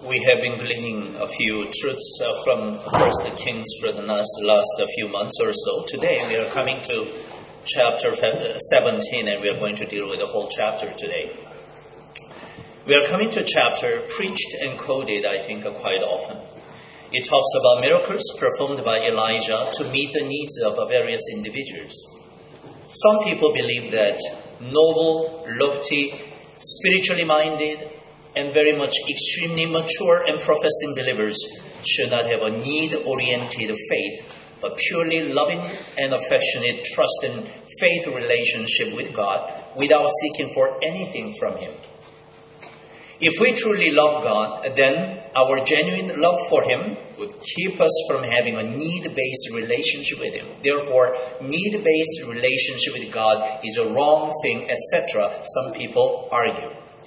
We have been gleaning a few truths from First Kings for the last few months or so. Today we are coming to chapter 17 and we are going to deal with the whole chapter today. We are coming to a chapter preached and quoted, I think, quite often. It talks about miracles performed by Elijah to meet the needs of various individuals. Some people believe that noble, lofty, spiritually minded, and very much extremely mature and professing believers should not have a need-oriented faith, but purely loving and affectionate trust and faith relationship with God without seeking for anything from Him. If we truly love God, then our genuine love for Him would keep us from having a need-based relationship with Him. Therefore, need-based relationship with God is a wrong thing, etc., some people argue.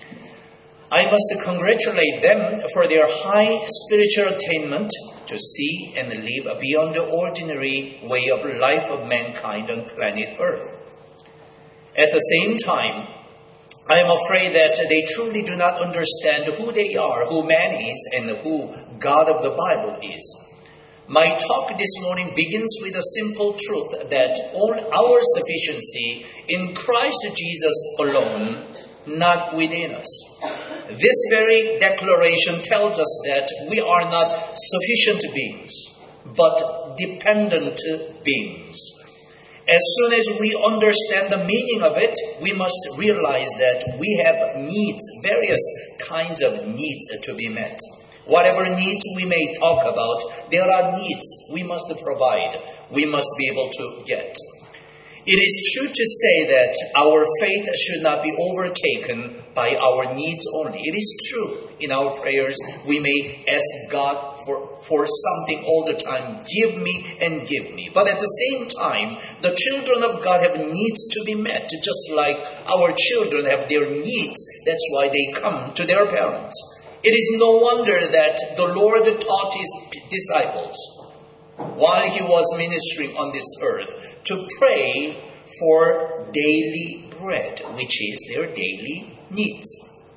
I must congratulate them for their high spiritual attainment to see and live beyond the ordinary way of life of mankind on planet Earth. At the same time, I am afraid that they truly do not understand who they are, who man is, and who God of the Bible is. My talk this morning begins with a simple truth that all our sufficiency in Christ Jesus alone, not within us. This very declaration tells us that we are not sufficient beings, but dependent beings. As soon as we understand the meaning of it, we must realize that we have needs, various kinds of needs to be met. Whatever needs we may talk about, there are needs we must provide, we must be able to get. It is true to say that our faith should not be overtaken by our needs only. It is true in our prayers we may ask God for something all the time. Give me and give me. But at the same time, the children of God have needs to be met, just like our children have their needs. That's why they come to their parents. It is no wonder that the Lord taught His disciples while He was ministering on this earth to pray for daily bread, which is their daily needs.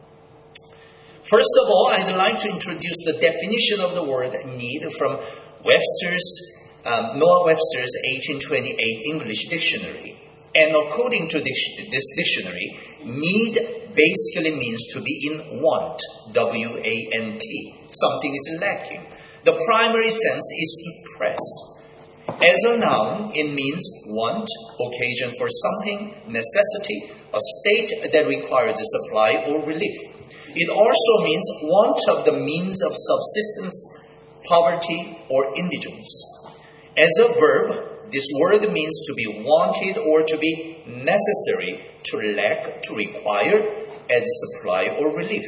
First of all, I'd like to introduce the definition of the word need from Noah Webster's 1828 English Dictionary. And according to this dictionary, need basically means to be in want, W-A-N-T. Something is lacking. The primary sense is to press. As a noun, it means want, occasion for something, necessity, a state that requires a supply or relief. It also means want of the means of subsistence, poverty, or indigence. As a verb, this word means to be wanted or to be necessary, to lack, to require, as a supply or relief.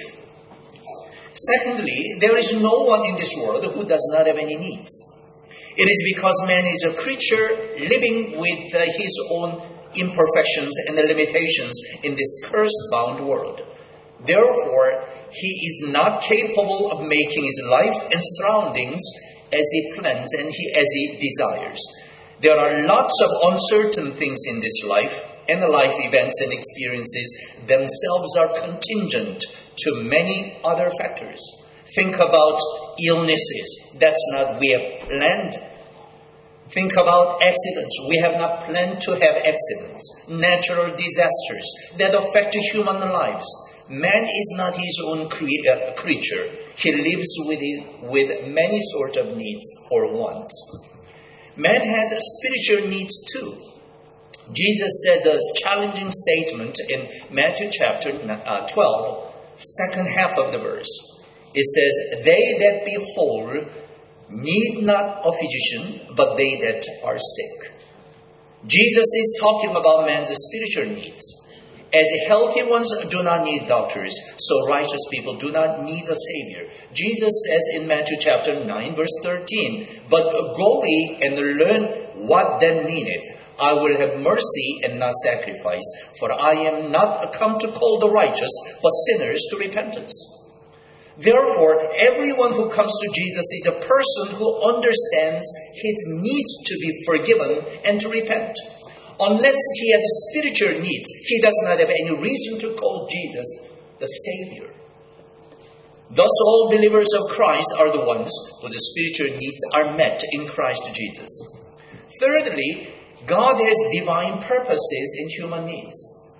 Secondly, there is no one in this world who does not have any needs. It is because man is a creature living with his own imperfections and limitations in this curse-bound world. Therefore, he is not capable of making his life and surroundings as he plans and as he desires. There are lots of uncertain things in this life, and the life events and experiences themselves are contingent to many other factors. Think about illnesses. That's not we have planned. Think about accidents. We have not planned to have accidents. Natural disasters that affect human lives. Man is not his own creature. He lives with many sorts of needs or wants. Man has spiritual needs too. Jesus said a challenging statement in Matthew chapter 12, second half of the verse. It says, "They that be whole need not a physician, but they that are sick." Jesus is talking about man's spiritual needs. As healthy ones do not need doctors, so righteous people do not need a Savior. Jesus says in Matthew chapter 9, verse 13, "But go ye and learn what that meaneth. I will have mercy and not sacrifice, for I am not come to call the righteous, but sinners to repentance." Therefore, everyone who comes to Jesus is a person who understands his needs to be forgiven and to repent. Unless he has spiritual needs, he does not have any reason to call Jesus the Savior. Thus, all believers of Christ are the ones whose spiritual needs are met in Christ Jesus. Thirdly, God has divine purposes in human needs.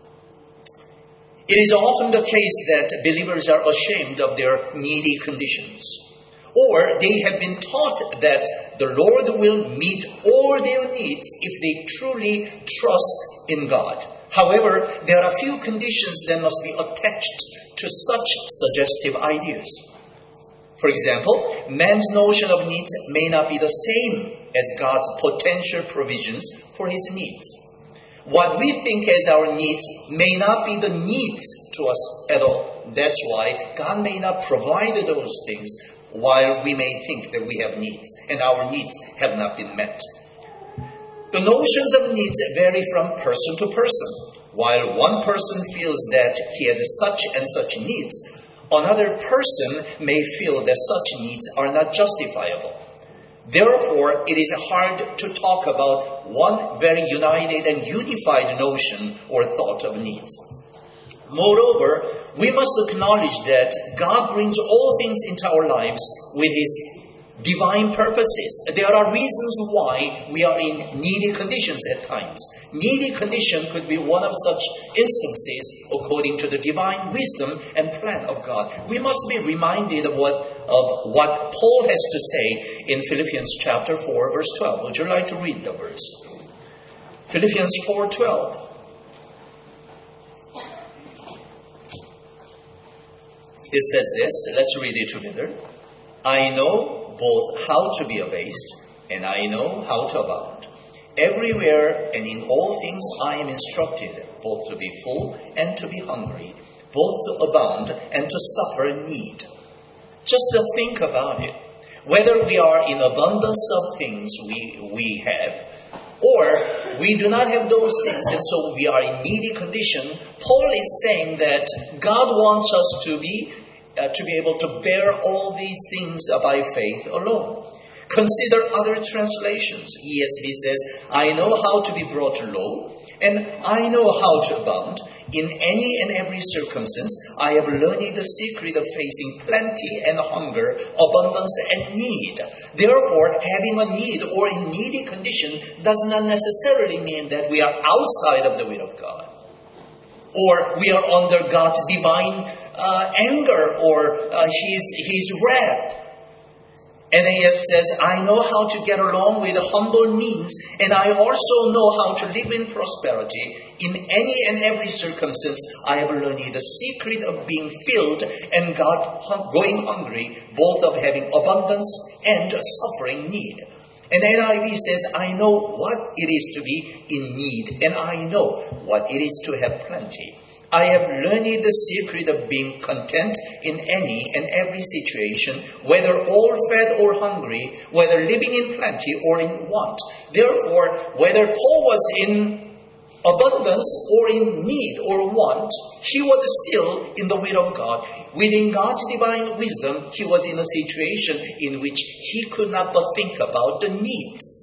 It is often the case that believers are ashamed of their needy conditions, or they have been taught that the Lord will meet all their needs if they truly trust in God. However, there are a few conditions that must be attached to such suggestive ideas. For example, man's notion of needs may not be the same as God's potential provisions for his needs. What we think as our needs may not be the needs to us at all. That's why God may not provide those things while we may think that we have needs, and our needs have not been met. The notions of needs vary from person to person. While one person feels that he has such and such needs, another person may feel that such needs are not justifiable. Therefore, it is hard to talk about one very united and unified notion or thought of needs. Moreover, we must acknowledge that God brings all things into our lives with His divine purposes. There are reasons why we are in needy conditions at times. Needy condition could be one of such instances according to the divine wisdom and plan of God. We must be reminded of what Paul has to say in Philippians chapter 4, verse 12. Would you like to read the verse? Philippians 4:12. It says this. Let's read it together. I know both how to be abased, and I know how to abound. Everywhere and in all things I am instructed, both to be full and to be hungry, both to abound and to suffer need. Just to think about it. Whether we are in abundance of things we have, or we do not have those things, and so we are in needy condition, Paul is saying that God wants us to be able to bear all these things by faith alone. Consider other translations. ESV says, I know how to be brought low, and I know how to abound. In any and every circumstance, I have learned the secret of facing plenty and hunger, abundance and need. Therefore, having a need or in needy condition does not necessarily mean that we are outside of the will of God, or we are under God's divine anger or His wrath. And he says, I know how to get along with humble means, and I also know how to live in prosperity. In any and every circumstance, I have learned the secret of being filled and going hungry, both of having abundance and suffering need. And NIV says, I know what it is to be in need, and I know what it is to have plenty. I have learned the secret of being content in any and every situation, whether all fed or hungry, whether living in plenty or in want. Therefore, whether Paul was in abundance or in need or want, he was still in the will of God. Within God's divine wisdom, he was in a situation in which he could not but think about the needs.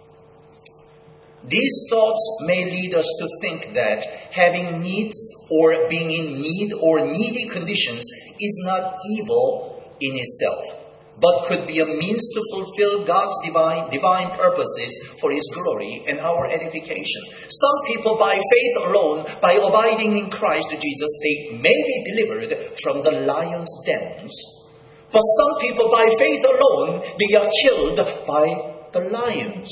These thoughts may lead us to think that having needs or being in need or needy conditions is not evil in itself, but could be a means to fulfill God's divine purposes for His glory and our edification. Some people, by faith alone, by abiding in Christ Jesus, they may be delivered from the lion's dens. But some people, by faith alone, they are killed by the lions.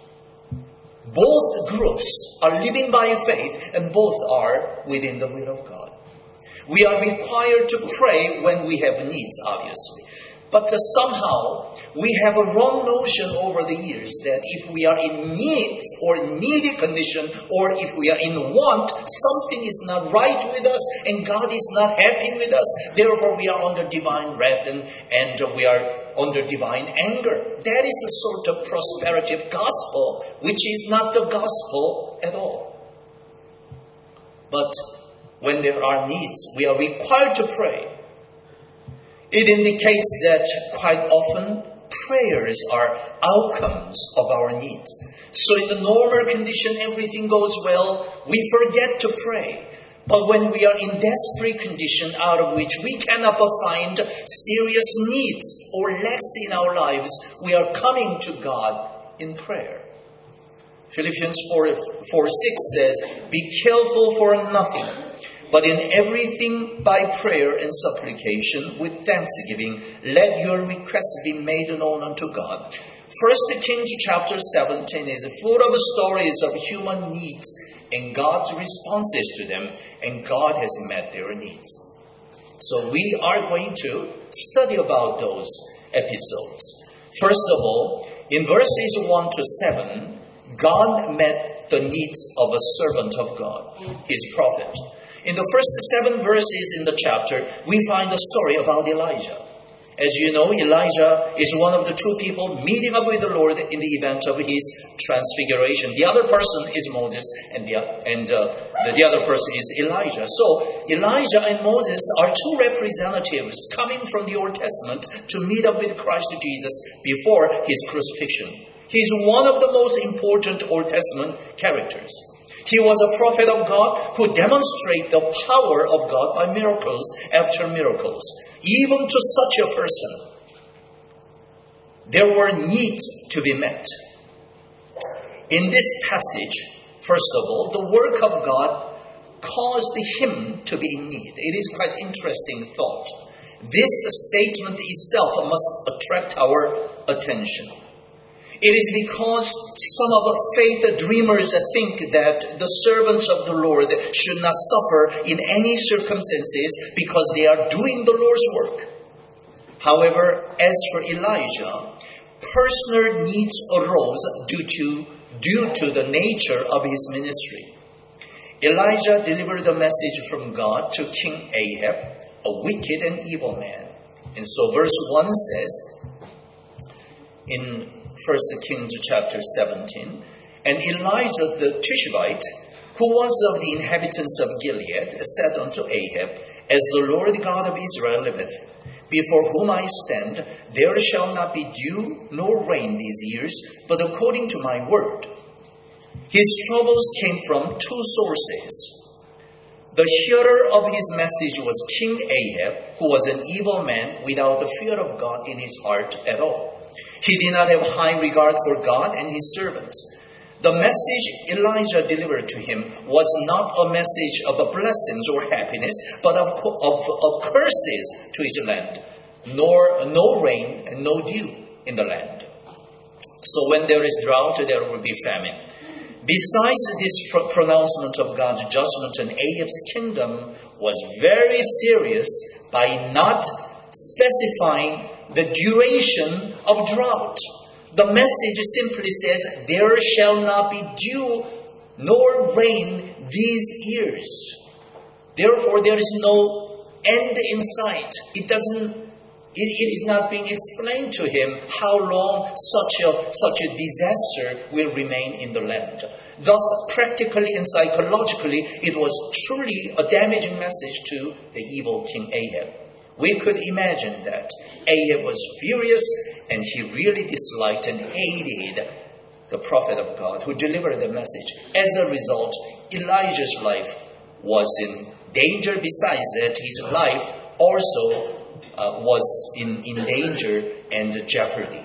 Both groups are living by faith, and both are within the will of God. We are required to pray when we have needs, obviously. But somehow, we have a wrong notion over the years that if we are in needs or needy condition, or if we are in want, something is not right with us, and God is not happy with us. Therefore, we are under divine wrath, and we are under divine anger. That is a sort of prosperity of gospel, which is not the gospel at all. But when there are needs, we are required to pray. It indicates that quite often prayers are outcomes of our needs. So in the normal condition, everything goes well. We forget to pray. But when we are in desperate condition out of which we cannot but find serious needs or lacks in our lives, we are coming to God in prayer. Philippians 4:6 says, "Be careful for nothing, but in everything by prayer and supplication with thanksgiving, let your requests be made known unto God." 1 Kings chapter 17 is full of stories of human needs and God's responses to them, and God has met their needs. So we are going to study about those episodes. First of all, in verses 1 to 7, God met the needs of a servant of God, his prophet. In the first 7 verses in the chapter, we find a story about Elijah. As you know, Elijah is one of the 2 people meeting up with the Lord in the event of his transfiguration. The other person is Moses, and the other person is Elijah. So Elijah and Moses are 2 representatives coming from the Old Testament to meet up with Christ Jesus before his crucifixion. He's one of the most important Old Testament characters. He was a prophet of God who demonstrated the power of God by miracles after miracles. Even to such a person, there were needs to be met. In this passage, first of all, the work of God caused him to be in need. It is quite interesting thought. This statement itself must attract our attention. It is because some of the faith dreamers think that the servants of the Lord should not suffer in any circumstances because they are doing the Lord's work. However, as for Elijah, personal needs arose due to the nature of his ministry. Elijah delivered a message from God to King Ahab, a wicked and evil man. And so verse 1 says in 1 Kings chapter 17, "And Elijah the Tishbite, who was of the inhabitants of Gilead, said unto Ahab, As the Lord God of Israel liveth, before whom I stand, there shall not be dew nor rain these years, but according to my word." His troubles came from 2 sources. The hearer of his message was King Ahab, who was an evil man without the fear of God in his heart at all. He did not have high regard for God and his servants. The message Elijah delivered to him was not a message of blessings or happiness, but of curses to his land, no rain and no dew in the land. So when there is drought, there will be famine. Besides this pronouncement of God's judgment on Ahab's kingdom was very serious by not specifying the duration of drought. The message simply says, "There shall not be dew nor rain these years." Therefore, there is no end in sight. It is not being explained to him how long such a disaster will remain in the land. Thus, practically and psychologically, it was truly a damaging message to the evil King Ahab. We could imagine that Ahab was furious and he really disliked and hated the prophet of God who delivered the message. As a result, Elijah's life was in danger. Besides that, his life also was in danger and jeopardy.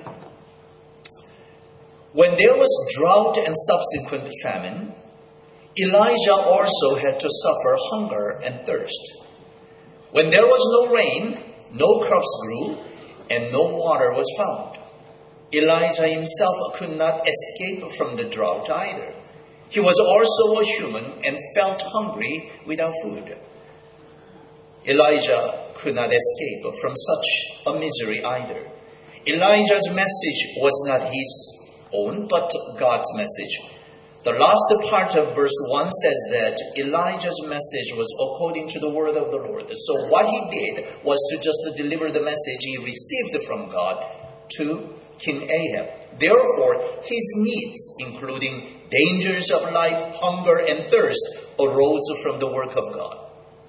When there was drought and subsequent famine, Elijah also had to suffer hunger and thirst. When there was no rain, no crops grew, and no water was found. Elijah himself could not escape from the drought either. He was also a human and felt hungry without food. Elijah could not escape from such a misery either. Elijah's message was not his own, but God's message. The last part of verse 1 says that Elijah's message was according to the word of the Lord. So what he did was to just deliver the message he received from God to King Ahab. Therefore, his needs, including dangers of life, hunger, and thirst, arose from the work of God.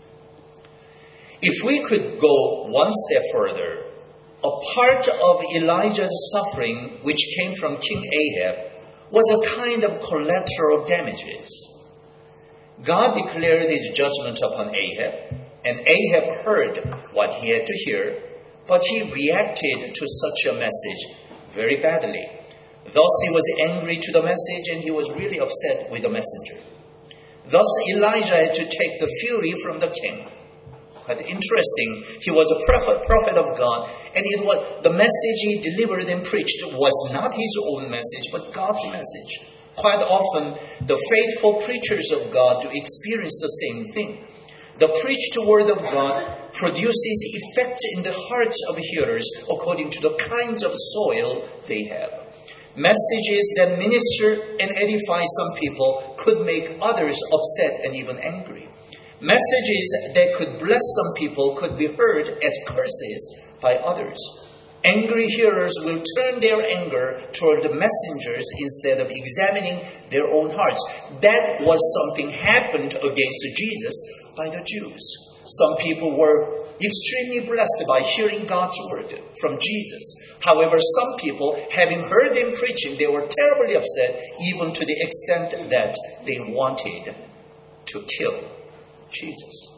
If we could go one step further, a part of Elijah's suffering, which came from King Ahab, was a kind of collateral damages. God declared his judgment upon Ahab, and Ahab heard what he had to hear, but he reacted to such a message very badly. Thus he was angry to the message, and he was really upset with the messenger. Thus Elijah had to take the fury from the king. Quite interesting. He was a prophet of God, and the message he delivered and preached was not his own message, but God's message. Quite often, the faithful preachers of God do experience the same thing. The preached word of God produces effect in the hearts of hearers according to the kinds of soil they have. Messages that minister and edify some people could make others upset and even angry. Messages that could bless some people could be heard as curses by others. Angry hearers will turn their anger toward the messengers instead of examining their own hearts. That was something happened against Jesus by the Jews. Some people were extremely blessed by hearing God's word from Jesus. However, some people, having heard him preaching, they were terribly upset, even to the extent that they wanted to kill Jesus.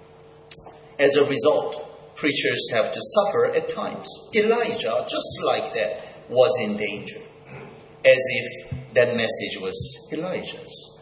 As a result, preachers have to suffer at times. Elijah, just like that, was in danger, as if that message was Elijah's.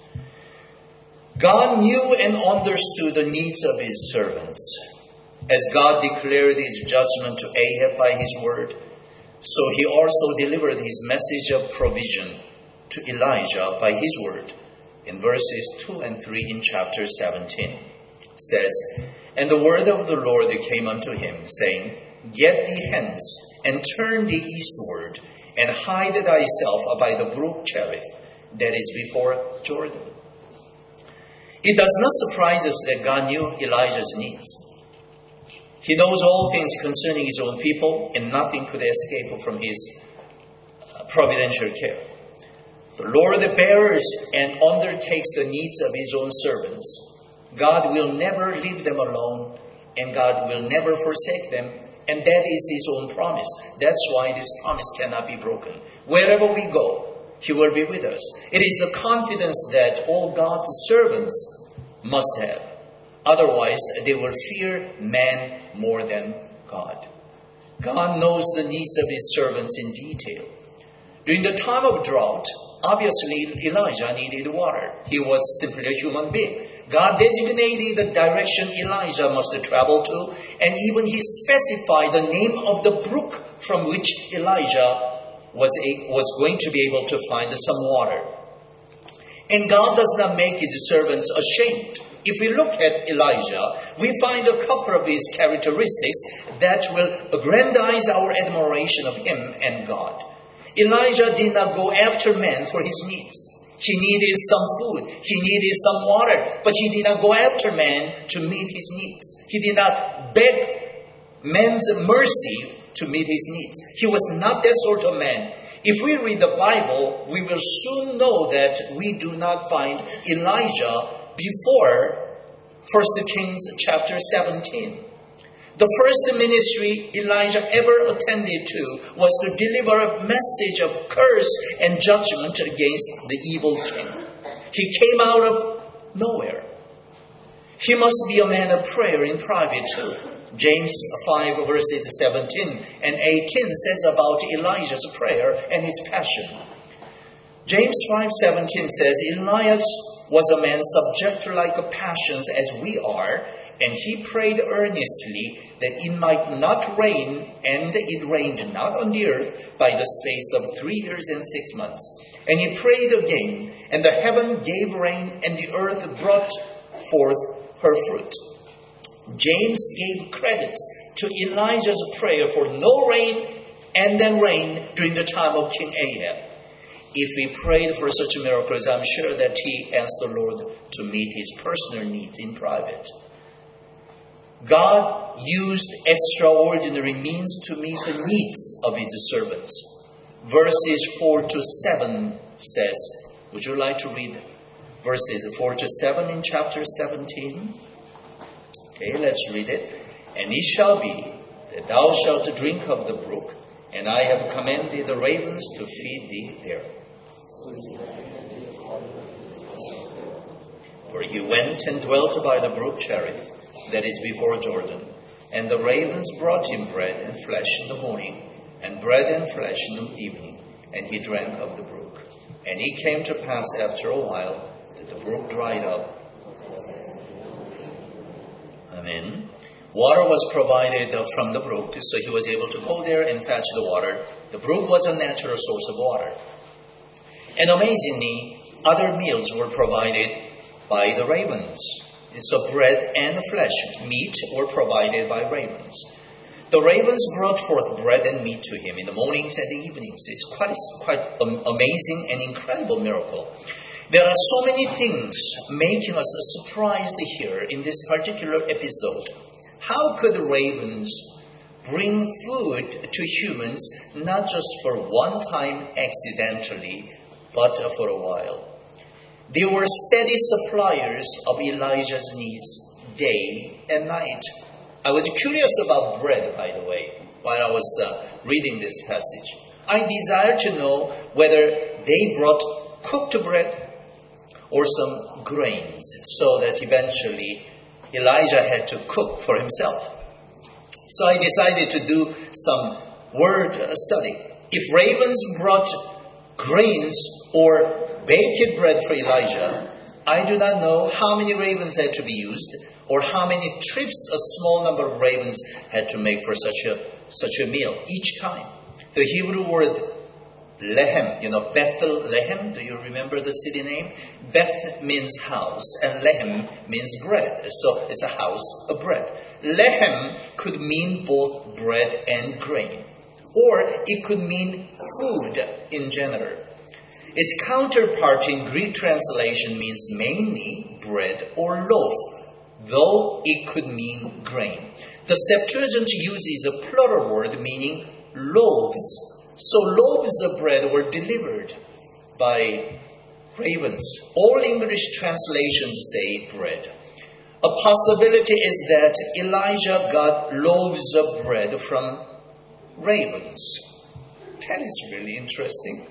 God knew and understood the needs of his servants. As God declared his judgment to Ahab by his word, so he also delivered his message of provision to Elijah by his word. In verses 2 and 3 in chapter 17, says, "And the word of the Lord came unto him, saying, Get thee hence, and turn thee eastward, and hide thyself by the brook Cherith, that is before Jordan." It does not surprise us that God knew Elijah's needs. He knows all things concerning his own people, and nothing could escape from his providential care. The Lord bears and undertakes the needs of his own servants. God will never leave them alone, and God will never forsake them, and that is his own promise. That's why this promise cannot be broken. Wherever we go, he will be with us. It is the confidence that all God's servants must have. Otherwise, they will fear man more than God. God knows the needs of his servants in detail. During the time of drought, obviously Elijah needed water. He was simply a human being. God designated the direction Elijah must travel to, and even he specified the name of the brook from which Elijah was going to be able to find some water. And God does not make his servants ashamed. If we look at Elijah, we find a couple of his characteristics that will aggrandize our admiration of him and God. Elijah did not go after man for his needs. He needed some food. He needed some water. But he did not go after man to meet his needs. He did not beg man's mercy to meet his needs. He was not that sort of man. If we read the Bible, we will soon know that we do not find Elijah before 1 Kings chapter 17. The first ministry Elijah ever attended to was to deliver a message of curse and judgment against the evil king. He came out of nowhere. He must be a man of prayer in private too. James 5 verses 17 and 18 says about Elijah's prayer and his passion. James 5:17 says, Elias was a man subject to like passions as we are, and he prayed earnestly that it might not rain, and it rained not on the earth by the space of 3 years and 6 months. And he prayed again, and the heaven gave rain, and the earth brought forth her fruit. James gave credit to Elijah's prayer for no rain and then rain during the time of King Ahab. If we prayed for such miracles, I'm sure that he asked the Lord to meet his personal needs in private. God used extraordinary means to meet the needs of his servants. Verses 4 to 7 says, would you like to read verses 4 to 7 in chapter 17? Okay, let's read it. And it shall be that thou shalt drink of the brook, and I have commanded the ravens to feed thee there. where he went and dwelt by the brook Cherith, that is before Jordan. And the ravens brought him bread and flesh in the morning, and bread and flesh in the evening, and he drank of the brook. And it came to pass after a while that the brook dried up. Amen. Water was provided from the brook, so he was able to go there and fetch the water. The brook was a natural source of water. And amazingly, other meals were provided by the ravens. So bread and flesh, meat, were provided by ravens. The ravens brought forth bread and meat to him in the mornings and the evenings. It's quite amazing and incredible miracle. There are so many things making us surprised here in this particular episode. How could ravens bring food to humans, not just for one time accidentally, but for a while? They were steady suppliers of Elijah's needs day and night. I was curious about bread, by the way, while I was reading this passage. I desired to know whether they brought cooked bread or some grains, so that eventually Elijah had to cook for himself. So I decided to do some word study. If ravens brought grains or baked bread for Elijah, I do not know how many ravens had to be used or how many trips a small number of ravens had to make for such a meal each time. The Hebrew word Lehem, Bethlehem, do you remember the city name? Beth means house and Lehem means bread. So it's a house of bread. Lehem could mean both bread and grain, or it could mean food in general. Its counterpart in Greek translation means mainly bread or loaf, though it could mean grain. The Septuagint uses a plural word meaning loaves. So loaves of bread were delivered by ravens. All English translations say bread. A possibility is that Elijah got loaves of bread from ravens. That is really interesting.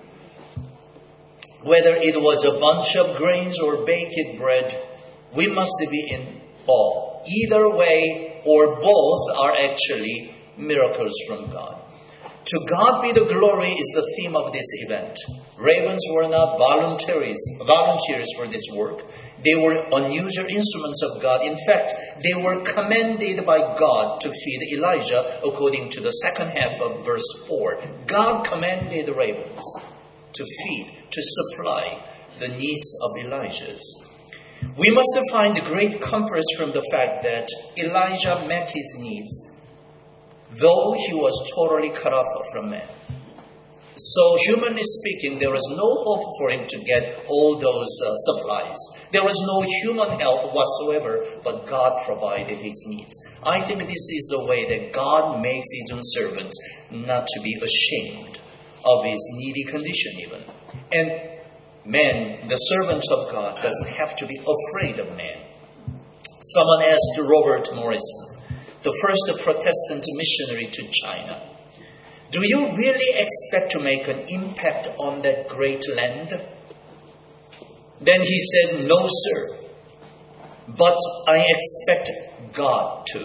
Whether it was a bunch of grains or baked bread, we must be in awe. Either way or both are actually miracles from God. To God be the glory is the theme of this event. Ravens were not volunteers for this work. They were unusual instruments of God. In fact, they were commanded by God to feed Elijah, according to the second half of verse 4. God commanded the ravens to feed, to supply the needs of Elijah's. We must find great comfort from the fact that Elijah met his needs, though he was totally cut off from man. So, humanly speaking, there was no hope for him to get all those supplies. There was no human help whatsoever, but God provided his needs. I think this is the way that God makes his own servants not to be ashamed of his needy condition even. And man, the servant of God, doesn't have to be afraid of man. Someone asked Robert Morrison, the first Protestant missionary to China, "Do you really expect to make an impact on that great land?" Then he said, "No, sir, but I expect God to."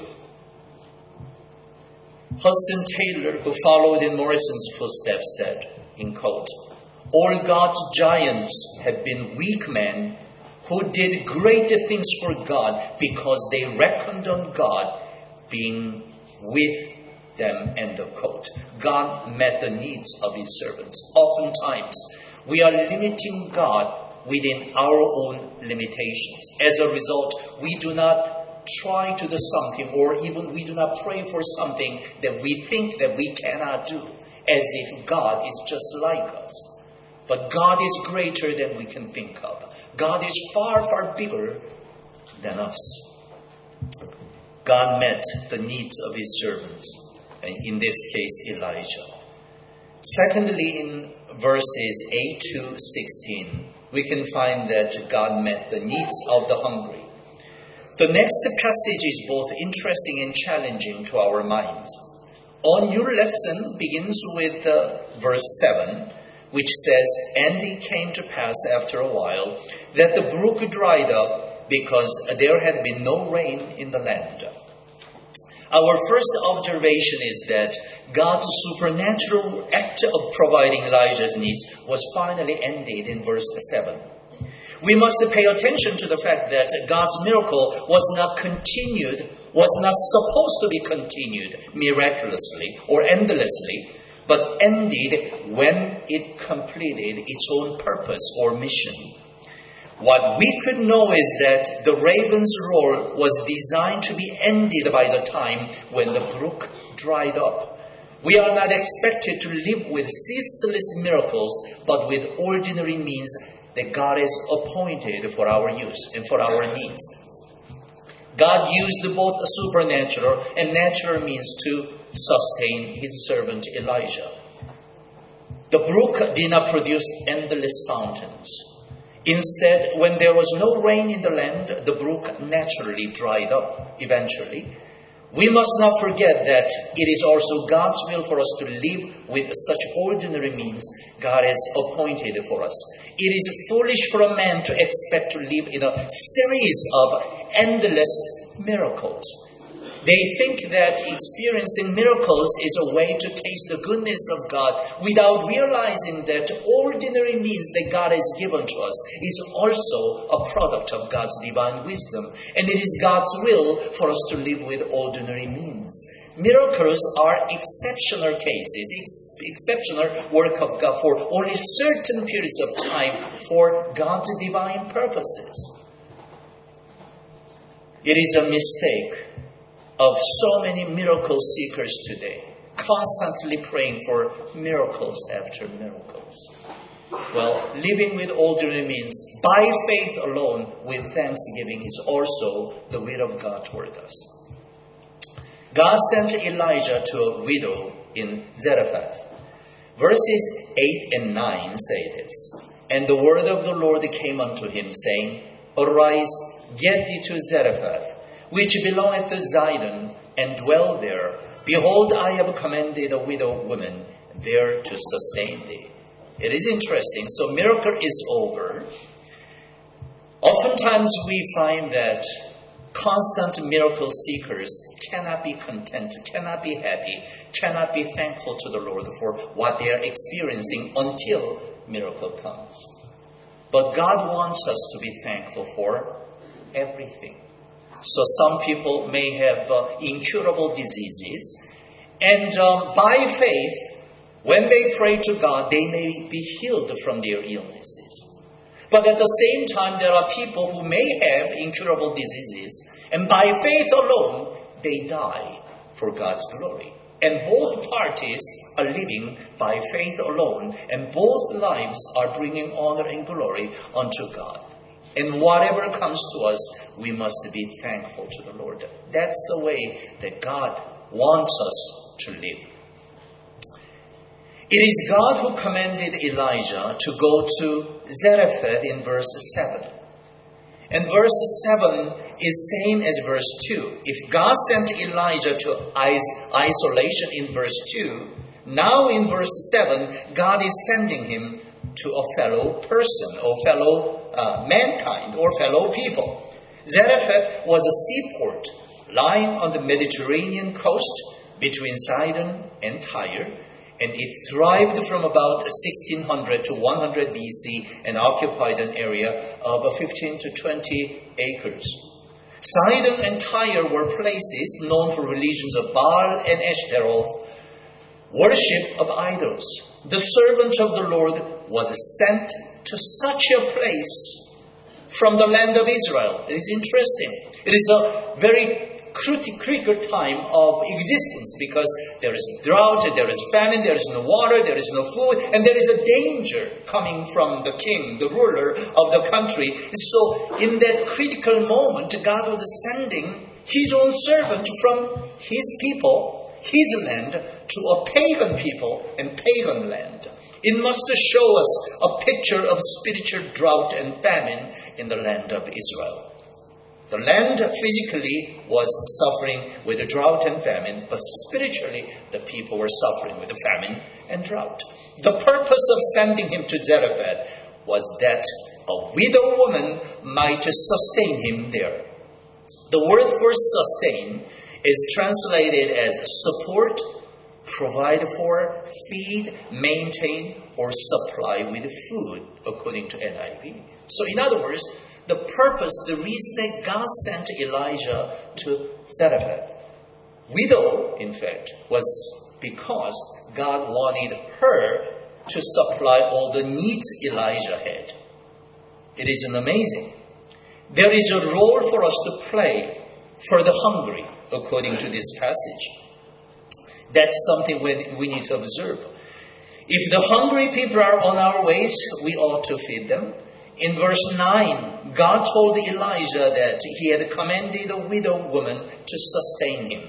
Hudson Taylor, who followed in Morrison's footsteps, said, in quote, "All God's giants have been weak men who did great things for God because they reckoned on God being with them," end of quote. God met the needs of his servants. Oftentimes, we are limiting God within our own limitations. As a result, we do not try to do something, or even we do not pray for something that we think that we cannot do, as if God is just like us. But God is greater than we can think of. God is far, far bigger than us. God met the needs of his servants, and in this case, Elijah. Secondly, in verses 8 to 16, we can find that God met the needs of the hungry. The next passage is both interesting and challenging to our minds. Our new lesson begins with verse 7, which says, "And it came to pass after a while that the brook dried up, because there had been no rain in the land. Our first observation is that God's supernatural act of providing Elijah's needs was finally ended in verse 7. We must pay attention to the fact that God's miracle was not supposed to be continued miraculously or endlessly, but ended when it completed its own purpose or mission. What we could know is that the raven's roar was designed to be ended by the time when the brook dried up. We are not expected to live with ceaseless miracles, but with ordinary means that God has appointed for our use and for our needs. God used both supernatural and natural means to sustain his servant Elijah. The brook did not produce endless fountains. Instead, when there was no rain in the land, the brook naturally dried up eventually. We must not forget that it is also God's will for us to live with such ordinary means God has appointed for us. It is foolish for a man to expect to live in a series of endless miracles. They think that experiencing miracles is a way to taste the goodness of God without realizing that ordinary means that God has given to us is also a product of God's divine wisdom. And it is God's will for us to live with ordinary means. Miracles are exceptional cases, exceptional work of God for only certain periods of time for God's divine purposes. It is a mistake of so many miracle seekers today, constantly praying for miracles after miracles. Well, living with ordinary means, by faith alone, with thanksgiving, is also the will of God toward us. God sent Elijah to a widow in Zarephath. Verses 8 and 9 say this, "And the word of the Lord came unto him, saying, Arise, get thee to Zarephath, which belongeth to Zidon, and dwell there. Behold, I have commanded a widow woman there to sustain thee." It is interesting. So miracle is over. Oftentimes we find that constant miracle seekers cannot be content, cannot be happy, cannot be thankful to the Lord for what they are experiencing until miracle comes. But God wants us to be thankful for everything. So some people may have incurable diseases, and by faith, when they pray to God, they may be healed from their illnesses. But at the same time, there are people who may have incurable diseases, and by faith alone, they die for God's glory. And both parties are living by faith alone, and both lives are bringing honor and glory unto God. And whatever comes to us, we must be thankful to the Lord. That's the way that God wants us to live. It is God who commanded Elijah to go to Zarephath in verse 7. And verse 7 is same as verse 2. If God sent Elijah to isolation in verse 2, now in verse 7, God is sending him to a fellow person, or fellow mankind, or fellow people. Zarephath was a seaport lying on the Mediterranean coast between Sidon and Tyre, and it thrived from about 1600 to 100 BC and occupied an area of 15 to 20 acres. Sidon and Tyre were places known for religions of Baal and Ashtaroth, worship of idols. The servant of the Lord was sent to such a place from the land of Israel. It is interesting. It is a very critical time of existence because there is drought, there is famine, there is no water, there is no food, and there is a danger coming from the king, the ruler of the country. So in that critical moment, God was sending his own servant from his people, his land, to a pagan people and pagan land. It must show us a picture of spiritual drought and famine in the land of Israel. The land physically was suffering with the drought and famine, but spiritually the people were suffering with the famine and drought. The purpose of sending him to Zarephath was that a widow woman might sustain him there. The word for sustain is translated as support, provide for, feed, maintain, or supply with food, according to NIV. So in other words, the purpose, the reason that God sent Elijah to Zarephath, widow, in fact, was because God wanted her to supply all the needs Elijah had. It is amazing. There is a role for us to play for the hungry, according to this passage. That's something we need to observe. If the hungry people are on our ways, we ought to feed them. In verse 9, God told Elijah that he had commanded a widow woman to sustain him.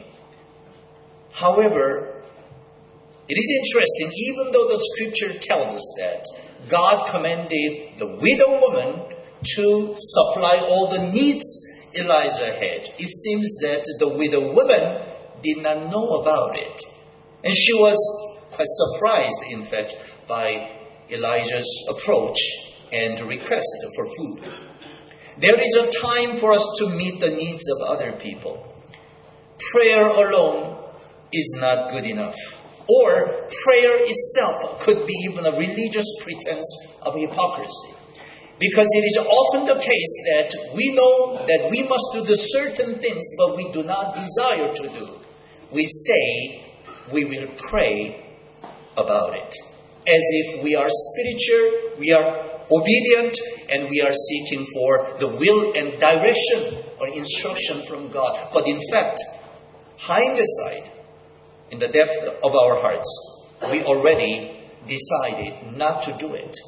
However, it is interesting, even though the scripture tells us that God commanded the widow woman to supply all the needs Elijah had, it seems that the widow woman did not know about it. And she was quite surprised, in fact, by Elijah's approach and request for food. There is a time for us to meet the needs of other people. Prayer alone is not good enough. Or prayer itself could be even a religious pretense of hypocrisy. Because it is often the case that we know that we must do the certain things, but we do not desire to do. We say we will pray about it. As if we are spiritual, we are obedient, and we are seeking for the will and direction or instruction from God. But in fact, hiding aside, in the depth of our hearts, we already decided not to do it.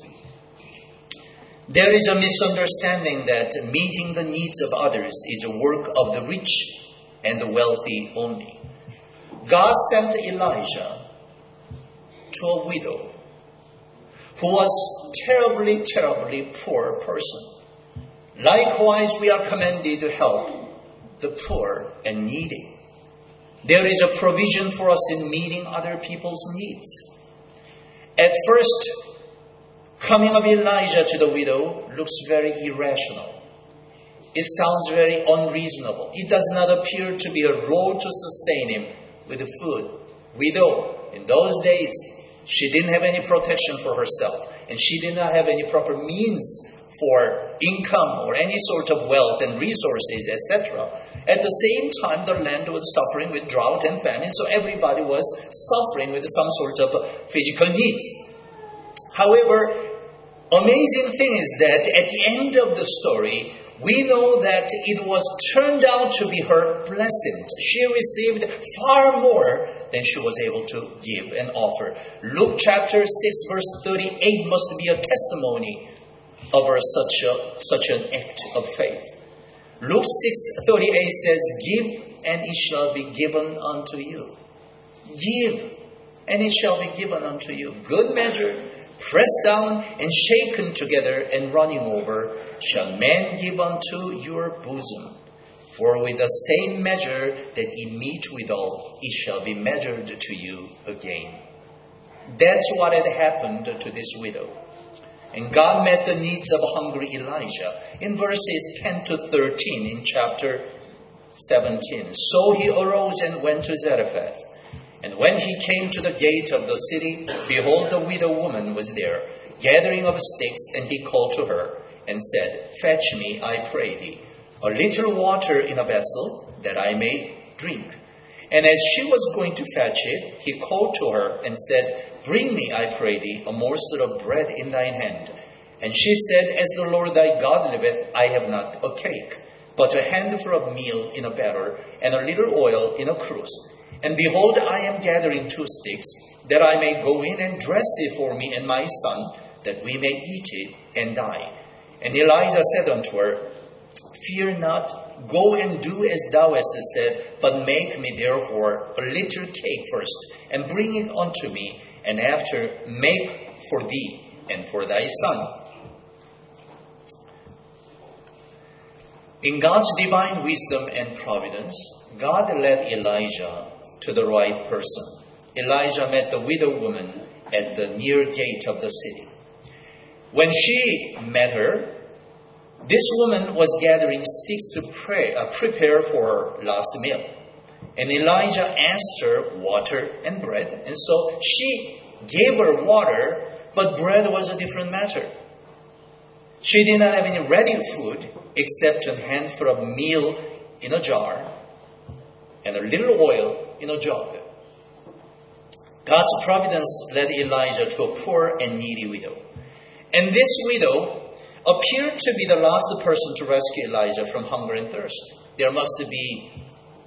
There is a misunderstanding that meeting the needs of others is a work of the rich and the wealthy only. God sent Elijah to a widow who was terribly, terribly poor person. Likewise, we are commanded to help the poor and needy. There is a provision for us in meeting other people's needs. At first, coming of Elijah to the widow looks very irrational. It sounds very unreasonable. It does not appear to be a role to sustain him with food. Widow, in those days, she didn't have any protection for herself, and she did not have any proper means for income or any sort of wealth and resources, etc. At the same time, the land was suffering with drought and famine, so everybody was suffering with some sort of physical needs. However, amazing thing is that at the end of the story, we know that it was turned out to be her blessing. She received far more than she was able to give and offer. Luke chapter 6 verse 38 must be a testimony of her such an act of faith. Luke 6:38 says, "Give, and it shall be given unto you." Give, and it shall be given unto you. Good measure, pressed down and shaken together and running over, shall men give unto your bosom. For with the same measure that ye meet withal, it shall be measured to you again. That's what had happened to this widow. And God met the needs of hungry Elijah. In verses 10 to 13 in chapter 17. So he arose and went to Zarephath. And when he came to the gate of the city, behold, the widow woman was there, gathering of sticks, and he called to her, and said, Fetch me, I pray thee, a little water in a vessel, that I may drink. And as she was going to fetch it, he called to her, and said, Bring me, I pray thee, a morsel of bread in thine hand. And she said, As the Lord thy God liveth, I have not a cake, but a handful of meal in a batter, and a little oil in a cruse. And behold, I am gathering 2 sticks, that I may go in and dress it for me and my son, that we may eat it and die. And Elijah said unto her, Fear not, go and do as thou hast said, but make me therefore a little cake first, and bring it unto me, and after make for thee and for thy son. In God's divine wisdom and providence, God led Elijah to the right person. Elijah met the widow woman at the near gate of the city. When she met her, This woman was gathering sticks to prepare for her last meal. And Elijah asked her water and bread. And so she gave her water, but bread was a different matter. She did not have any ready food except a handful of meal in a jar and a little oil in a jug. God's providence led Elijah to a poor and needy widow. And this widow appeared to be the last person to rescue Elijah from hunger and thirst. There must be,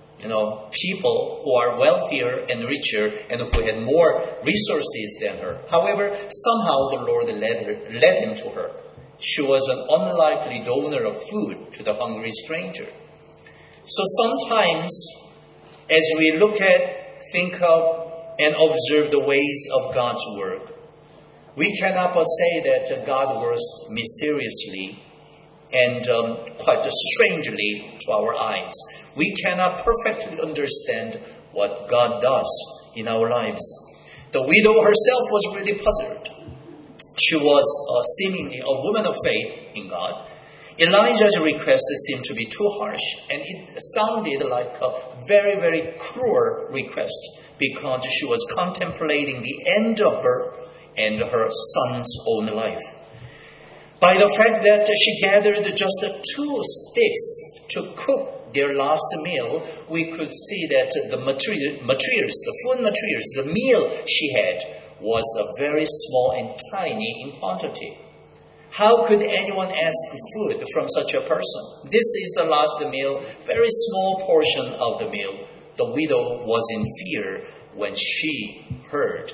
people who are wealthier and richer and who had more resources than her. However, somehow the Lord led him to her. She was an unlikely donor of food to the hungry stranger. So sometimes, as we look at, think of, and observe the ways of God's work, we cannot but say that God works mysteriously and quite strangely to our eyes. We cannot perfectly understand what God does in our lives. The widow herself was really puzzled. She was seemingly a woman of faith in God. Elijah's request seemed to be too harsh, and it sounded like a very, very cruel request because she was contemplating the end of her and her son's own life. By the fact that she gathered just 2 sticks to cook their last meal, we could see that the materials, the food materials, the meal she had was very small and tiny in quantity. How could anyone ask food from such a person? This is the last meal, very small portion of the meal. The widow was in fear when she heard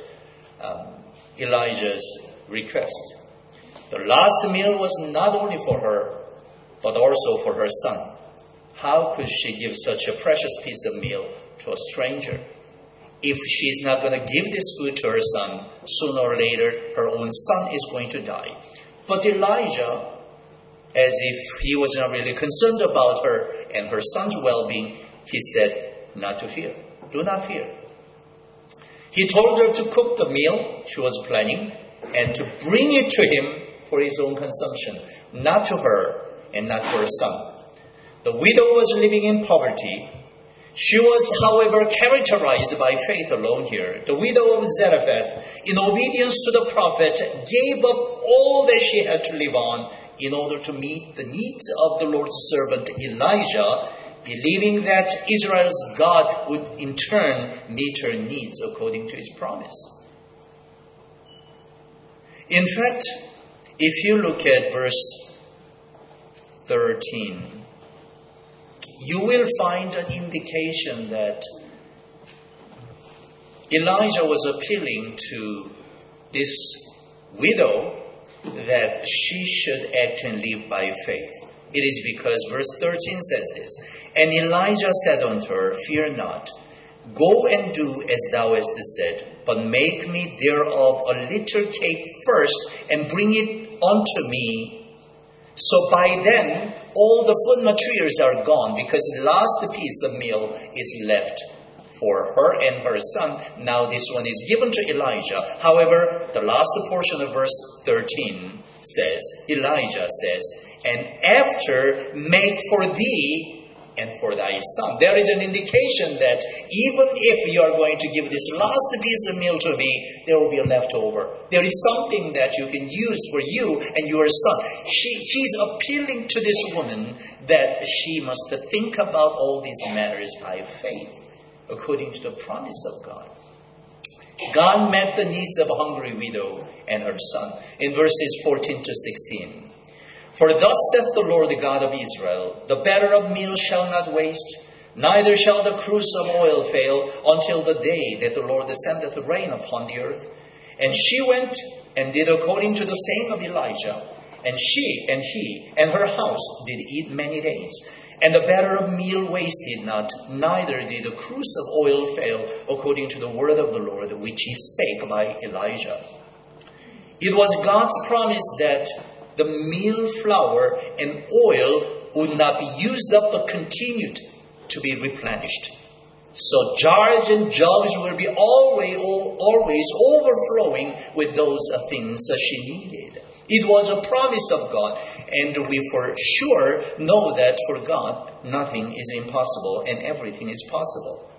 Elijah's request. The last meal was not only for her, but also for her son. How could she give such a precious piece of meal to a stranger? If she's not going to give this food to her son, sooner or later her own son is going to die. But Elijah, as if he was not really concerned about her and her son's well-being, he said, not to fear. Do not fear. He told her to cook the meal she was planning and to bring it to him for his own consumption, not to her and not to her son. The widow was living in poverty. She was, however, characterized by faith alone here. The widow of Zarephath, in obedience to the prophet, gave up all that she had to live on in order to meet the needs of the Lord's servant Elijah, believing that Israel's God would in turn meet her needs according to his promise. In fact, if you look at verse 13, you will find an indication that Elijah was appealing to this widow that she should act and live by faith. It is because verse 13 says this, and Elijah said unto her, fear not, go and do as thou hast said, but make me thereof a little cake first, and bring it unto me. So by then, all the food materials are gone, because the last piece of meal is left for her and her son. Now this one is given to Elijah. However, the last portion of verse 13 says, Elijah says, and after make for thee and for thy son. There is an indication that even if you are going to give this last piece of meal to me, there will be a leftover. There is something that you can use for you and your son. He's appealing to this woman that she must think about all these matters by faith, according to the promise of God. God met the needs of a hungry widow and her son in verses 14 to 16. For thus saith the Lord, the God of Israel, the batter of meal shall not waste, neither shall the cruse of oil fail, until the day that the Lord sendeth rain upon the earth. And she went and did according to the saying of Elijah. And she and he and her house did eat many days. And the batter of meal wasted not, neither did the cruse of oil fail, according to the word of the Lord, which he spake by Elijah. It was God's promise that the meal flour and oil would not be used up but continued to be replenished. So jars and jugs will be always overflowing with those things that she needed. It was a promise of God, and we for sure know that for God, nothing is impossible and everything is possible.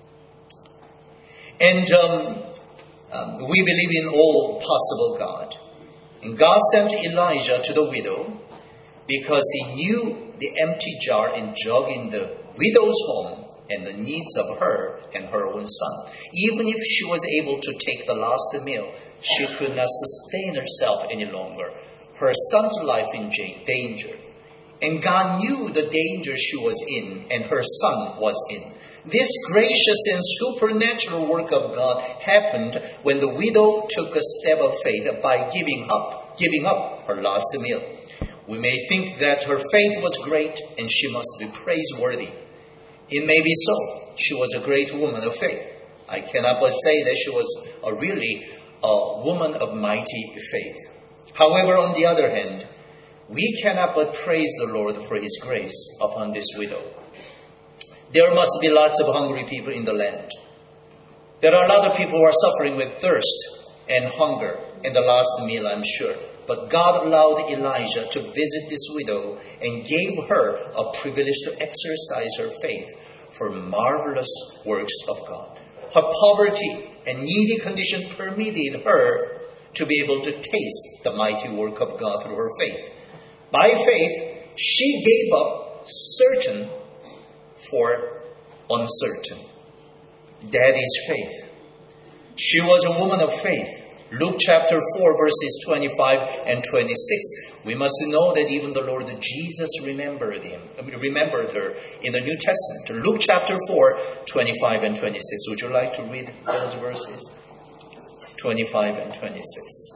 And we believe in all possible God. And God sent Elijah to the widow because he knew the empty jar and jug in the widow's home and the needs of her and her own son. Even if she was able to take the last meal, she could not sustain herself any longer. Her son's life in danger. And God knew the danger she was in and her son was in. This gracious and supernatural work of God happened when the widow took a step of faith by giving up her last meal. We may think that her faith was great and she must be praiseworthy. It may be so. She was a great woman of faith. I cannot but say that she was really a woman of mighty faith. However, on the other hand, we cannot but praise the Lord for His grace upon this widow. There must be lots of hungry people in the land. There are a lot of people who are suffering with thirst and hunger in the last meal, I'm sure. But God allowed Elijah to visit this widow and gave her a privilege to exercise her faith for marvelous works of God. Her poverty and needy condition permitted her to be able to taste the mighty work of God through her faith. By faith, she gave up certain for uncertain. That is faith. She was a woman of faith. Luke chapter 4 verses 25 and 26. We must know that even the Lord Jesus remembered her in the New Testament. Luke chapter 4, 25 and 26. Would you like to read those verses? 25 and 26.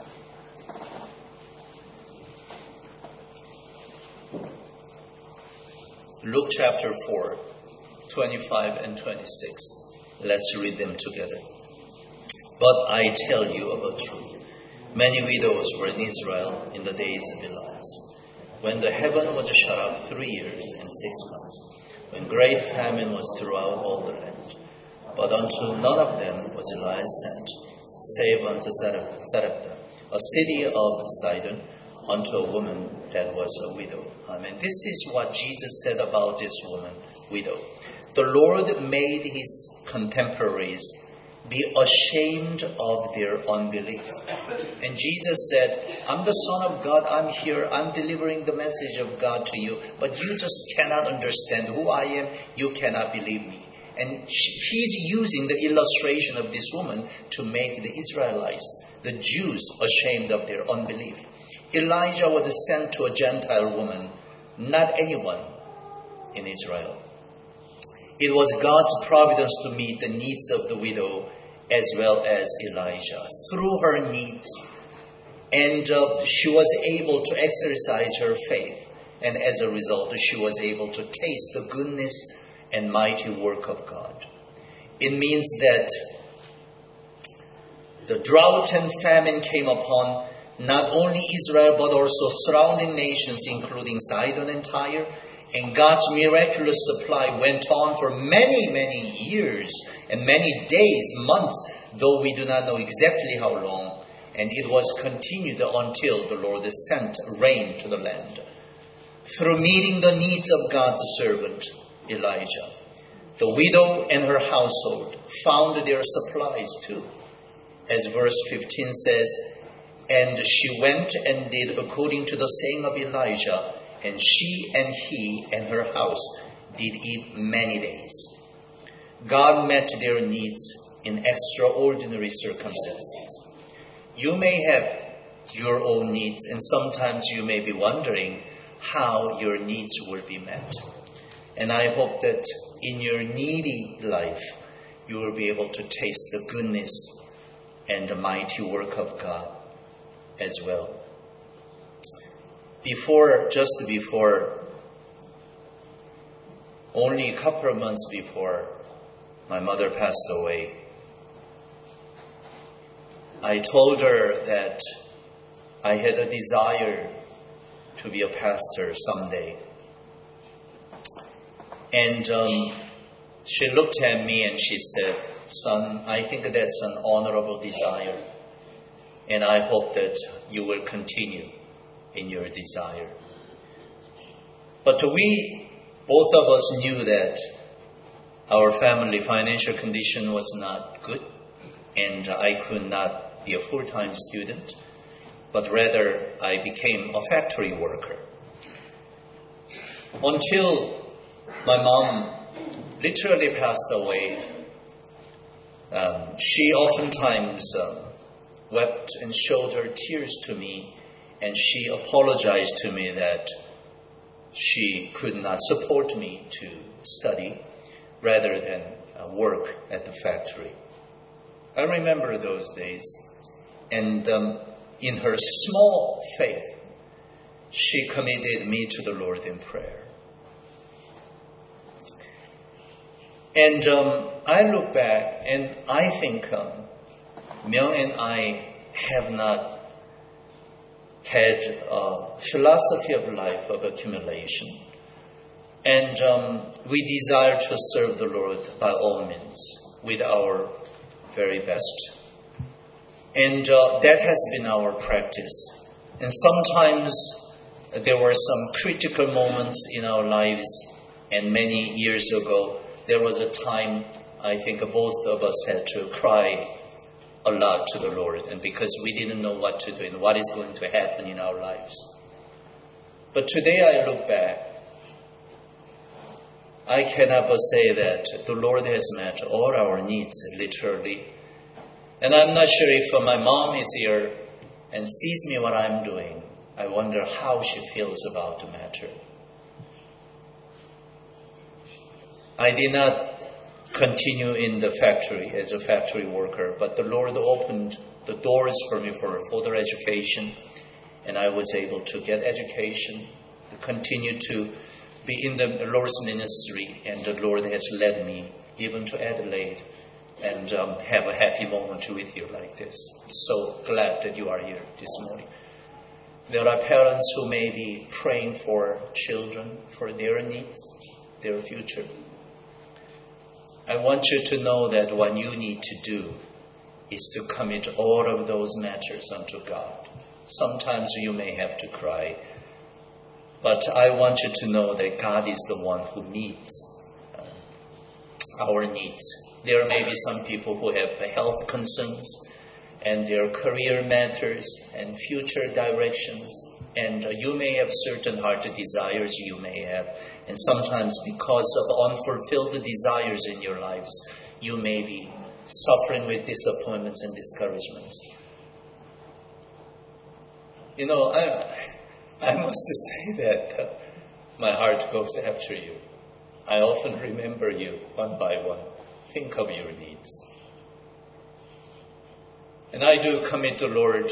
Luke chapter 4, 25 and 26. Let's read them together. But I tell you of a truth, many widows were in Israel in the days of Elias, when the heaven was shut up 3 years and 6 months, when great famine was throughout all the land. But unto none of them was Elias sent, save unto Zarephath, a city of Sidon, unto a woman that was a widow. Amen. This is what Jesus said about this woman, widow. The Lord made His contemporaries be ashamed of their unbelief. And Jesus said, I'm the Son of God, I'm here, I'm delivering the message of God to you, but you just cannot understand who I am, you cannot believe me. And He's using the illustration of this woman to make the Israelites, the Jews, ashamed of their unbelief. Elijah was sent to a Gentile woman, not anyone in Israel. It was God's providence to meet the needs of the widow as well as Elijah through her needs. And she was able to exercise her faith. And as a result, she was able to taste the goodness and mighty work of God. It means that the drought and famine came upon not only Israel but also surrounding nations, including Sidon and Tyre. And God's miraculous supply went on for many, many years and many days, months, though we do not know exactly how long. And it was continued until the Lord sent rain to the land. Through meeting the needs of God's servant, Elijah, the widow and her household found their supplies too. As verse 15 says, and she went and did according to the saying of Elijah, and she and he and her house did eat many days. God met their needs in extraordinary circumstances. You may have your own needs, and sometimes you may be wondering how your needs will be met. And I hope that in your needy life, you will be able to taste the goodness and the mighty work of God as well. Just before, only a couple of months before my mother passed away, I told her that I had a desire to be a pastor someday. And she looked at me and she said, son, I think that's an honorable desire. And I hope that you will continue in your desire. But we, both of us, knew that our family financial condition was not good, and I could not be a full-time student, but rather I became a factory worker. Until my mom literally passed away, she oftentimes wept and showed her tears to me, and she apologized to me that she could not support me to study rather than work at the factory. I remember those days, and in her small faith, she committed me to the Lord in prayer. And I look back and I think Myung and I have not had a philosophy of life of accumulation. And we desire to serve the Lord by all means with our very best. And that has been our practice. And sometimes there were some critical moments in our lives, and many years ago, there was a time I think both of us had to cry a lot to the Lord, and because we didn't know what to do and what is going to happen in our lives. But today I look back, I cannot but say that the Lord has met all our needs, literally. And I'm not sure if my mom is here and sees me what I'm doing, I wonder how she feels about the matter. I did not continue in the factory as a factory worker, but the Lord opened the doors for me for further education, and I was able to get education, to continue to be in the Lord's ministry, and the Lord has led me even to Adelaide and have a happy moment with you like this. I'm so glad that you are here this morning. There are parents who may be praying for children, for their needs, their future. I want you to know that what you need to do is to commit all of those matters unto God. Sometimes you may have to cry, but I want you to know that God is the one who meets our needs. There may be some people who have health concerns, and their career matters, and future directions, and you may have certain heart desires you may have, and sometimes because of unfulfilled desires in your lives, you may be suffering with disappointments and discouragements. You know, I must say that my heart goes after you. I often remember you one by one. Think of your needs. And I do commit to the Lord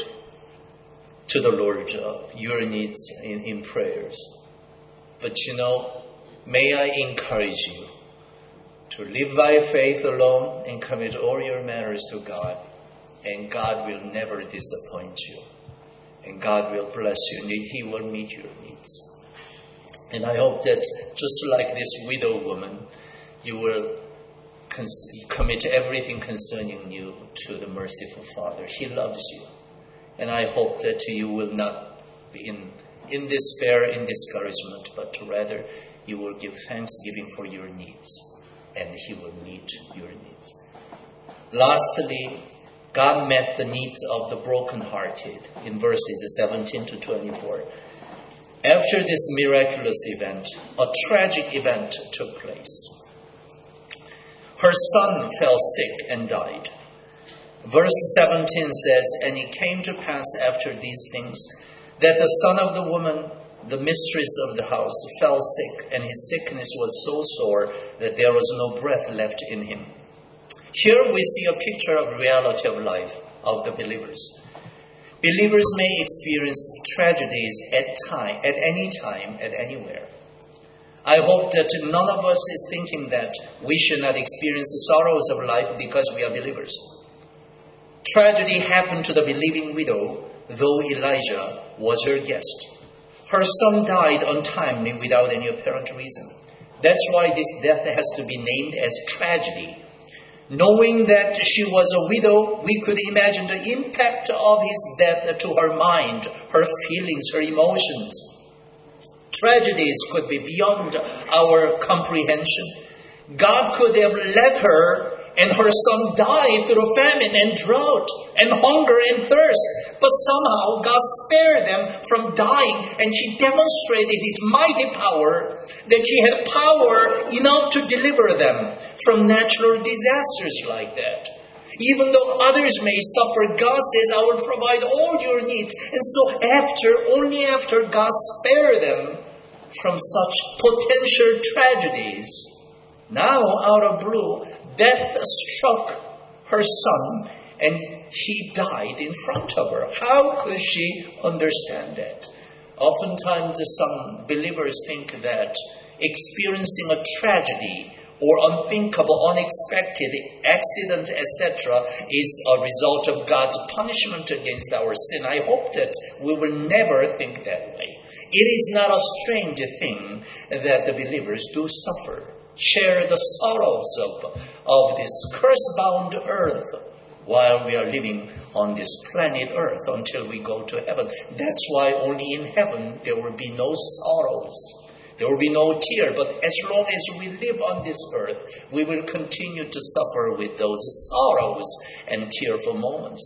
your needs in prayers. But you know, may I encourage you to live by faith alone and commit all your matters to God. And God will never disappoint you. And God will bless you, and He will meet your needs. And I hope that just like this widow woman, you will commit everything concerning you to the merciful Father. He loves you. And I hope that you will not be in despair, in discouragement, but rather you will give thanksgiving for your needs, and He will meet your needs. Lastly, God met the needs of the brokenhearted in verses 17 to 24. After this miraculous event, a tragic event took place. Her son fell sick and died. Verse 17 says, "And it came to pass after these things, that the son of the woman, the mistress of the house, fell sick, and his sickness was so sore that there was no breath left in him." Here we see a picture of reality of life of the believers. Believers may experience tragedies at any time, at anywhere. I hope that none of us is thinking that we should not experience the sorrows of life because we are believers. Tragedy happened to the believing widow, though Elijah was her guest. Her son died untimely without any apparent reason. That's why this death has to be named as tragedy, Knowing that she was a widow, we could imagine the impact of his death to her mind, her feelings, her emotions. Tragedies could be beyond our comprehension. God could have let her and her son die through famine and drought and hunger and thirst. But somehow God spared them from dying, and he demonstrated his mighty power, that he had power enough to deliver them from natural disasters like that. Even though others may suffer, God says, I will provide all your needs. And so only after God spared them from such potential tragedies, now out of blue, death struck her son and he died in front of her. How could she understand that? Oftentimes some believers think that experiencing a tragedy or unthinkable, unexpected accident, etc., is a result of God's punishment against our sin. I hope that we will never think that way. It is not a strange thing that the believers do suffer, share the sorrows of this curse-bound earth while we are living on this planet earth until we go to heaven. That's why only in heaven there will be no sorrows. There will be no tear. But as long as we live on this earth, we will continue to suffer with those sorrows and tearful moments.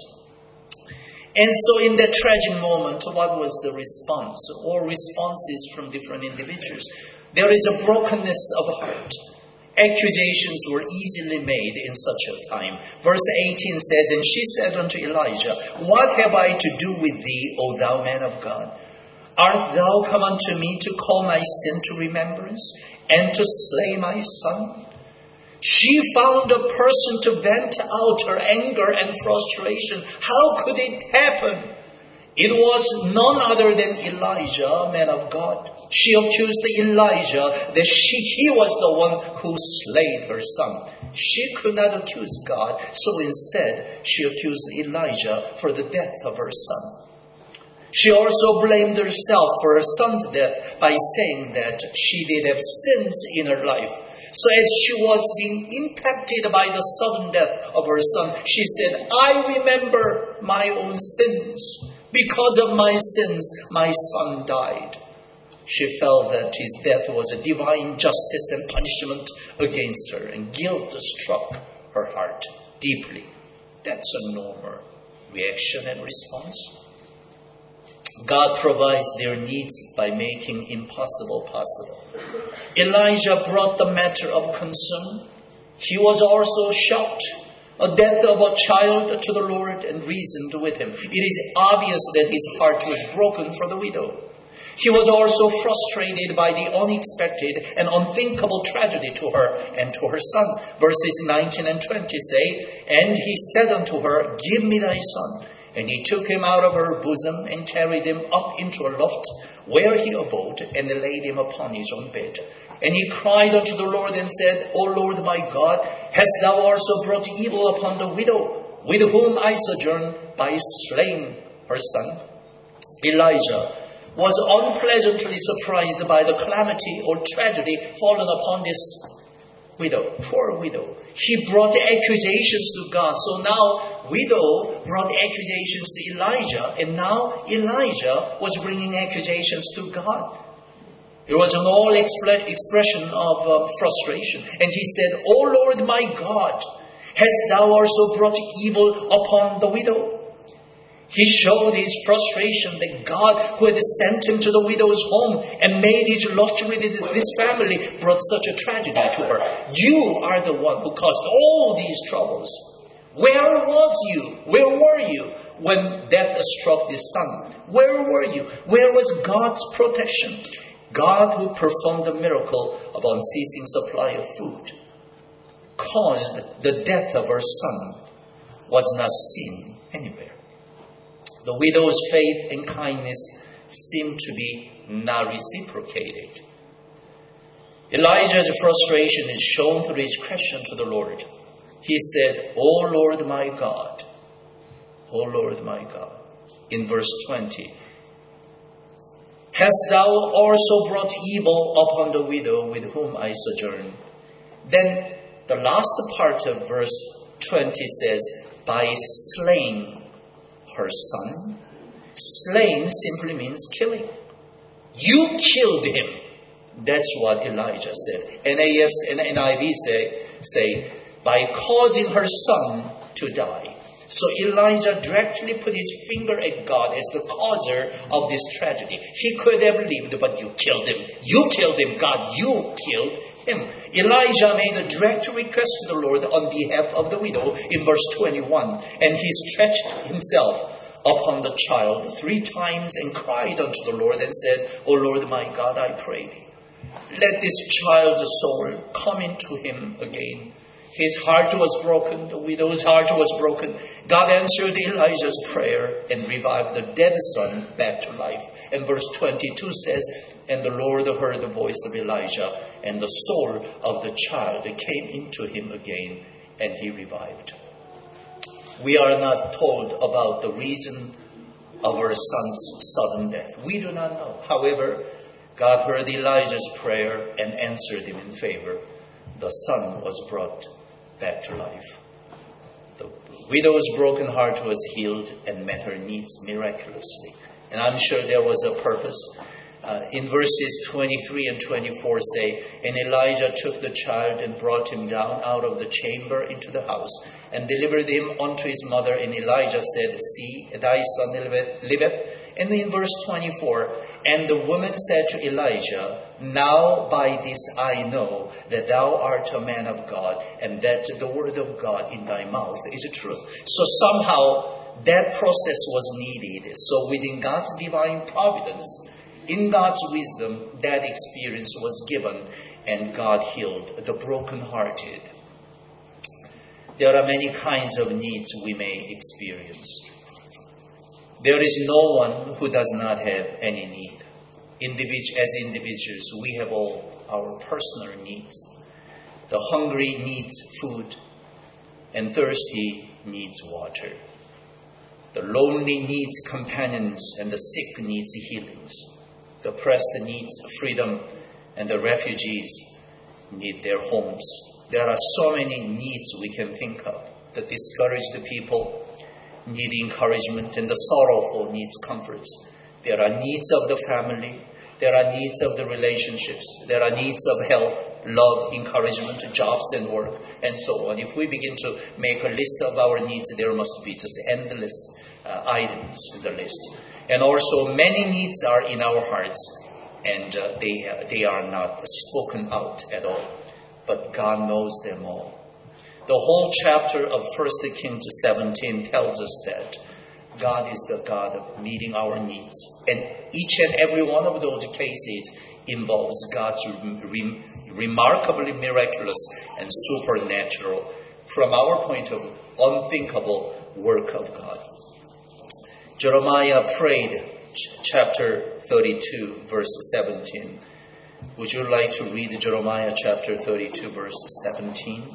And so in that tragic moment, what was the response or responses from different individuals? There is a brokenness of heart. Accusations were easily made in such a time. Verse 18 says, And she said unto Elijah, What have I to do with thee, O thou man of God? Art thou come unto me to call my sin to remembrance, and to slay my son? She found a person to vent out her anger and frustration. How could it happen? It was none other than Elijah, man of God. She accused Elijah that he was the one who slayed her son. She could not accuse God, so instead she accused Elijah for the death of her son. She also blamed herself for her son's death by saying that she did have sins in her life. So as she was being impacted by the sudden death of her son, she said, I remember my own sins. Because of my sins, my son died. She felt that his death was a divine justice and punishment against her, and guilt struck her heart deeply. That's a normal reaction and response. God provides their needs by making impossible possible. Elijah brought the matter of concern. He was also shocked. A death of a child to the Lord and reasoned with him. It is obvious that his heart was broken for the widow. He was also frustrated by the unexpected and unthinkable tragedy to her and to her son. Verses 19 and 20 say, And he said unto her, Give me thy son. And he took him out of her bosom and carried him up into a loft, where he abode, and laid him upon his own bed. And he cried unto the Lord and said, O Lord my God, hast thou also brought evil upon the widow, with whom I sojourn, by slaying her son? Elijah was unpleasantly surprised by the calamity or tragedy fallen upon this widow, poor widow. He brought accusations to God. So now, widow brought accusations to Elijah, and now Elijah was bringing accusations to God. It was an all expression of frustration. And he said, O Lord my God, hast thou also brought evil upon the widow? He showed his frustration that God, who had sent him to the widow's home and made his lot with this family, brought such a tragedy to her. You are the one who caused all these troubles. Where was you? Where were you when death struck this son? Where were you? Where was God's protection? God, who performed the miracle of unceasing supply of food, caused the death of her son, was not seen anywhere. The widow's faith and kindness seemed to be not reciprocated. Elijah's frustration is shown through his question to the Lord. He said, O Lord my God, O Lord my God. In verse 20, Hast thou also brought evil upon the widow with whom I sojourn? Then The last part of verse 20 says, by slaying her son. Slain simply means killing. You killed him. That's what Elijah said. NAS and NIV say by causing her son to die. So Elijah directly put his finger at God as the causer of this tragedy. He could have lived, but you killed him. You killed him, God. You killed him. Elijah made a direct request to the Lord on behalf of the widow in verse 21. And he stretched himself upon the child 3 times and cried unto the Lord and said, O Lord my God, I pray thee, let this child's soul come into him again. His heart was broken. The widow's heart was broken. God answered Elijah's prayer and revived the dead son back to life. And verse 22 says, and the Lord heard the voice of Elijah, and the soul of the child came into him again, and he revived. We are not told about the reason of our son's sudden death. We do not know. However, God heard Elijah's prayer and answered him in favor. The son was brought back to life. The widow's broken heart was healed and met her needs miraculously. And I'm sure there was a purpose. In verses 23 and 24 say, and Elijah took the child and brought him down out of the chamber into the house and delivered him unto his mother. And Elijah said, see, thy son liveth. And in verse 24, and the woman said to Elijah, now by this I know that thou art a man of God, and that the word of God in thy mouth is truth. So somehow that process was needed. So within God's divine providence, in God's wisdom, that experience was given, and God healed the brokenhearted. There are many kinds of needs we may experience. There is no one who does not have any need. As individuals, we have all our personal needs. The hungry needs food, and thirsty needs water. The lonely needs companions, and the sick needs healings. The oppressed needs freedom, and the refugees need their homes. There are so many needs we can think of. The discouraged people need encouragement, and the sorrowful needs comforts. There are needs of the family. There are needs of the relationships. There are needs of health, love, encouragement, jobs and work, and so on. If we begin to make a list of our needs, there must be just endless items in the list. And also many needs are in our hearts, and they are not spoken out at all. But God knows them all. The whole chapter of 1 Kings 17 tells us that God is the God of meeting our needs. And each and every one of those cases involves God's remarkably miraculous and supernatural, from our point of view, unthinkable work of God. Jeremiah prayed, chapter 32, verse 17. Would you like to read Jeremiah chapter 32, verse 17?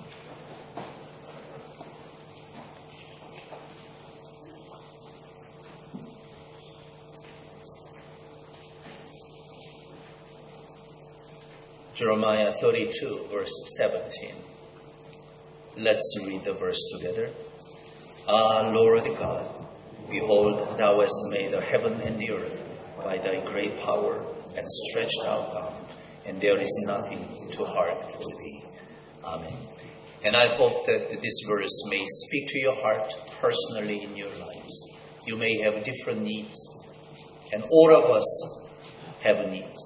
Jeremiah 32, verse 17. Let's read the verse together. Ah, Lord God, behold, thou hast made the heaven and the earth by thy great power and stretched out arm, and there is nothing too hard for thee. Amen. And I hope that this verse may speak to your heart personally in your lives. You may have different needs, and all of us have needs.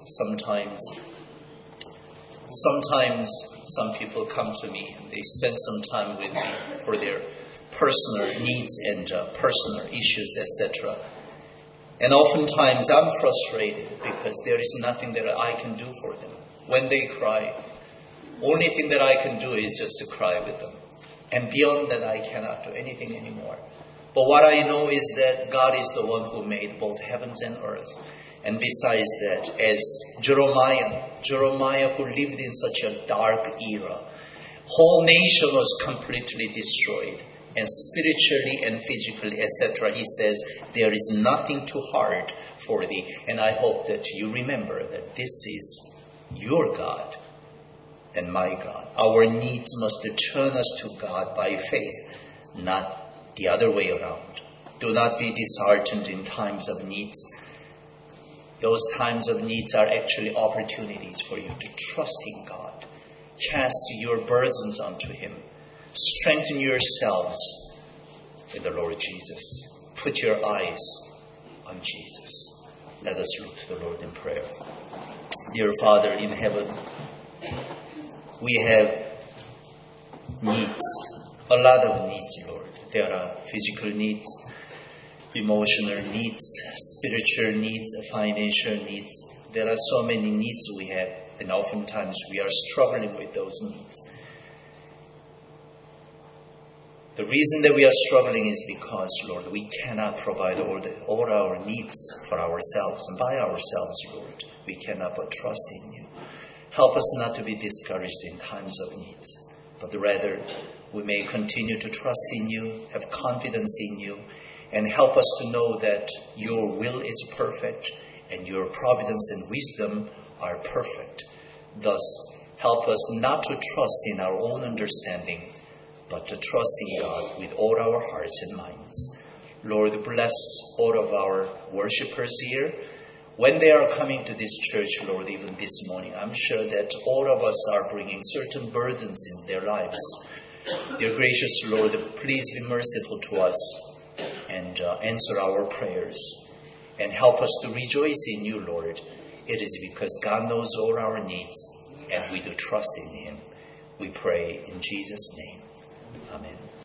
Sometimes some people come to me and they spend some time with me for their personal needs and personal issues, etc. And oftentimes I'm frustrated because there is nothing that I can do for them. When they cry, only thing that I can do is just to cry with them. And beyond that, I cannot do anything anymore. But what I know is that God is the one who made both heavens and earth. And besides that, as Jeremiah who lived in such a dark era, whole nation was completely destroyed, and spiritually and physically, etc. He says, there is nothing too hard for thee. And I hope that you remember that this is your God. and my God. Our needs must turn us to God by faith, not the other way around. Do not be disheartened in times of needs. Those times of needs are actually opportunities for you to trust in God. Cast your burdens unto Him. Strengthen yourselves with the Lord Jesus. Put your eyes on Jesus. Let us look to the Lord in prayer. Dear Father in heaven, we have needs, a lot of needs, Lord. There are physical needs, emotional needs, spiritual needs, financial needs. There are so many needs we have, and oftentimes we are struggling with those needs. The reason that we are struggling is because, Lord, we cannot provide all our needs for ourselves and by ourselves, Lord. We cannot but trust in you. Help us not to be discouraged in times of needs, but rather we may continue to trust in you, have confidence in you, and help us to know that your will is perfect and your providence and wisdom are perfect. Thus, help us not to trust in our own understanding, but to trust in God with all our hearts and minds. Lord, bless all of our worshipers here. When they are coming to this church, Lord, even this morning, I'm sure that all of us are bringing certain burdens in their lives. Dear gracious Lord, please be merciful to us and answer our prayers. And help us to rejoice in you, Lord. It is because God knows all our needs, and we do trust in Him. We pray in Jesus' name. Amen.